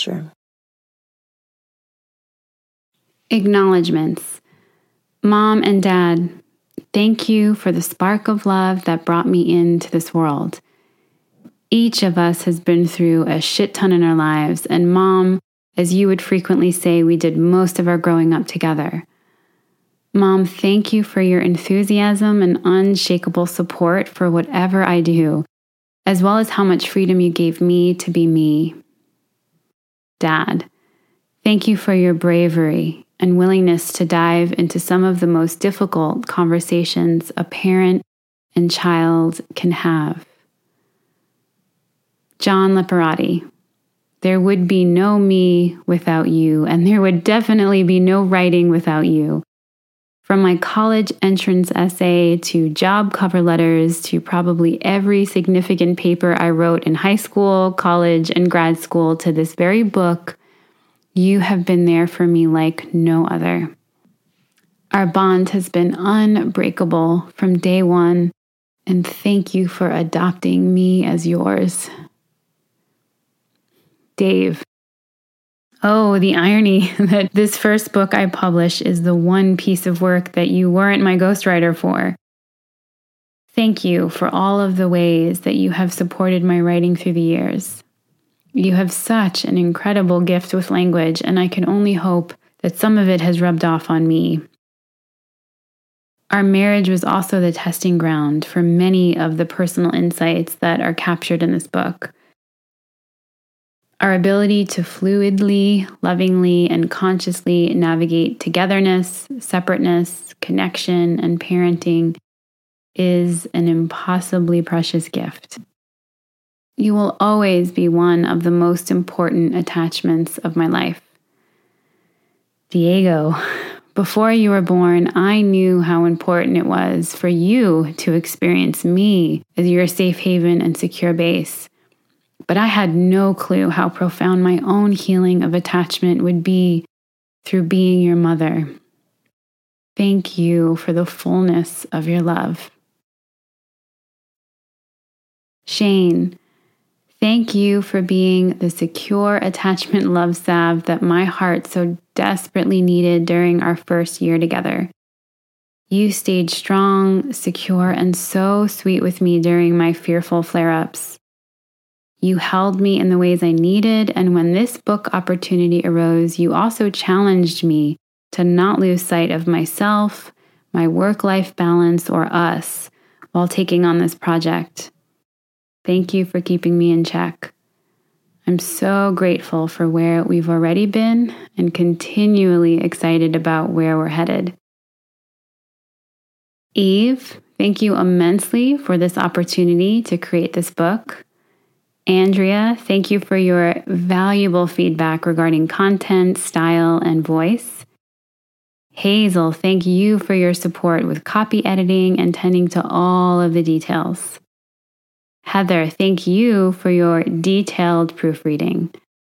Sure. Acknowledgements. Mom and Dad, thank you for the spark of love that brought me into this world. Each of us has been through a shit ton in our lives, and Mom, as you would frequently say, we did most of our growing up together. Mom, thank you for your enthusiasm and unshakable support for whatever I do, as well as how much freedom you gave me to be me. Dad, thank you for your bravery and willingness to dive into some of the most difficult conversations a parent and child can have. John Liparati, there would be no me without you, and there would definitely be no writing without you. From my college entrance essay to job cover letters to probably every significant paper I wrote in high school, college, and grad school to this very book, you have been there for me like no other. Our bond has been unbreakable from day one, and thank you for adopting me as yours. Dave. Oh, the irony that this first book I published is the one piece of work that you weren't my ghostwriter for. Thank you for all of the ways that you have supported my writing through the years. You have such an incredible gift with language, and I can only hope that some of it has rubbed off on me. Our marriage was also the testing ground for many of the personal insights that are captured in this book. Our ability to fluidly, lovingly, and consciously navigate togetherness, separateness, connection, and parenting is an impossibly precious gift. You will always be one of the most important attachments of my life. Diego, before you were born, I knew how important it was for you to experience me as your safe haven and secure base. But I had no clue how profound my own healing of attachment would be through being your mother. Thank you for the fullness of your love. Shane, thank you for being the secure attachment love salve that my heart so desperately needed during our first year together. You stayed strong, secure, and so sweet with me during my fearful flare-ups. You held me in the ways I needed, and when this book opportunity arose, you also challenged me to not lose sight of myself, my work-life balance, or us while taking on this project. Thank you for keeping me in check. I'm so grateful for where we've already been and continually excited about where we're headed. Eve, thank you immensely for this opportunity to create this book. Andrea, thank you for your valuable feedback regarding content, style, and voice. Hazel, thank you for your support with copy editing and tending to all of the details. Heather, thank you for your detailed proofreading.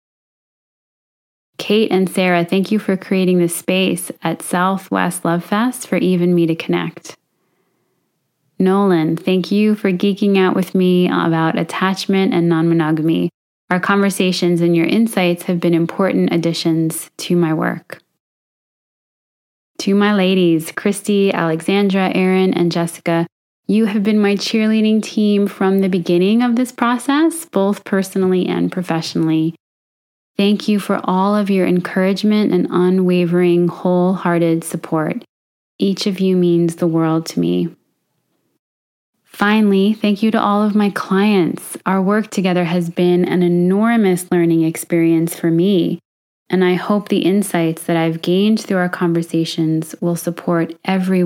Kate and Sarah, thank you for creating the space at Southwest Love Fest for Eve and me to connect. Nolan, thank you for geeking out with me about attachment and non-monogamy. Our conversations and your insights have been important additions to my work. To my ladies, Christy, Alexandra, Erin, and Jessica, you have been my cheerleading team from the beginning of this process, both personally and professionally. Thank you for all of your encouragement and unwavering, wholehearted support. Each of you means the world to me. Finally, thank you to all of my clients. Our work together has been an enormous learning experience for me, and I hope the insights that I've gained through our conversations will support everyone